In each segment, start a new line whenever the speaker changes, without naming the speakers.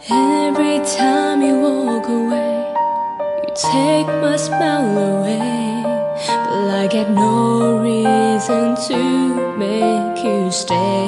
Every time you walk away, you take my smile away, but I get no reason to make you stay.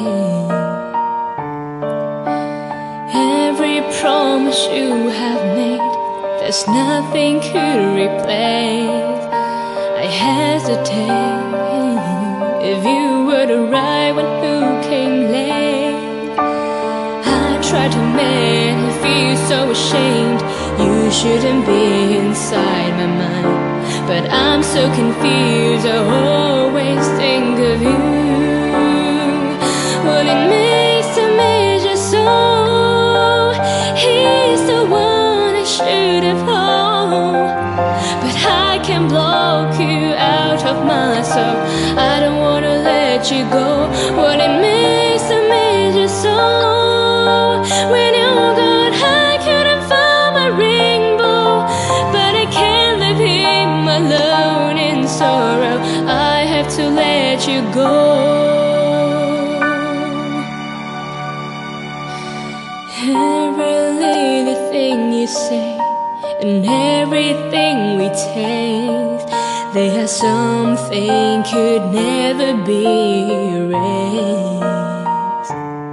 Every promise you have made, there's nothing could replace. I hesitate if you were to arrive when you came late. I try to make you feel so ashamed. You shouldn't be inside my mind, but I'm so confused. I always think of you. What it makes to me just so. He's the one I should have known, but I can't block you out of my soul. I don't wanna let you go. What it makes to me just so. When you're gone, I couldn't find my rainbow, but I can't leave him alone in sorrow. I have to let you go. Every little thing you say and everything we taste, there's something could never be erased.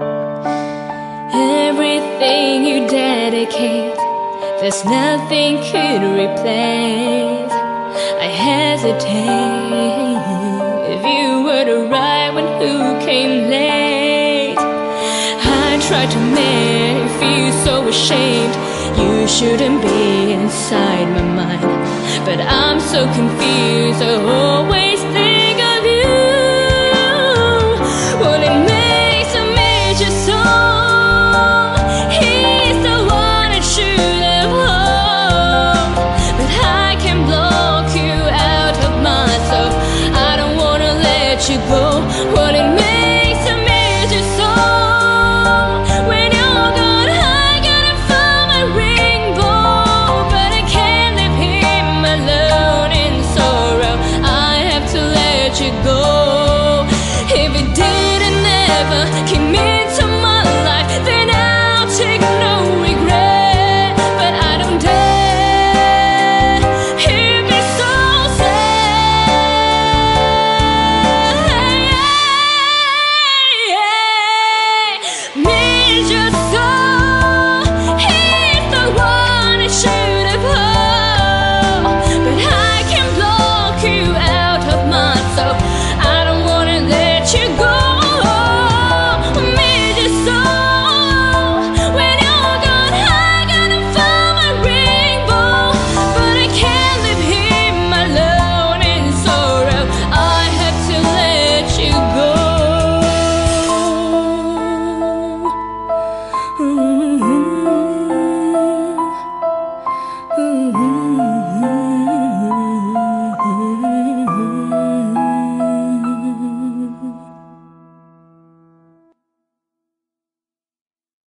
Everything you dedicate, there's nothing could replace. I hesitate if you were to arrive when you came late. I try to make you feel so ashamed. You shouldn't be inside my mind, but I'm so confused. I always think of you. What it makes of me just so. He's the one I should have loved, but I can't block you out of my soul. I don't wanna let you go. What it makes of me just so. When you're gone, I gotta find my rainbow, but I can't leave him alone in sorrow. I have to let you go. If it didn't ever come into my life, then I'll take no regret. But I don't dare. It'd be so sad. Me just so. He's the one I should have held, but I can't block you out of my soul. I don't wanna let you go. Me just so. When you're gone, I gotta find my rainbow, but I can't leave him alone in sorrow. I have to let you go. Mm-hmm. Mm-hmm.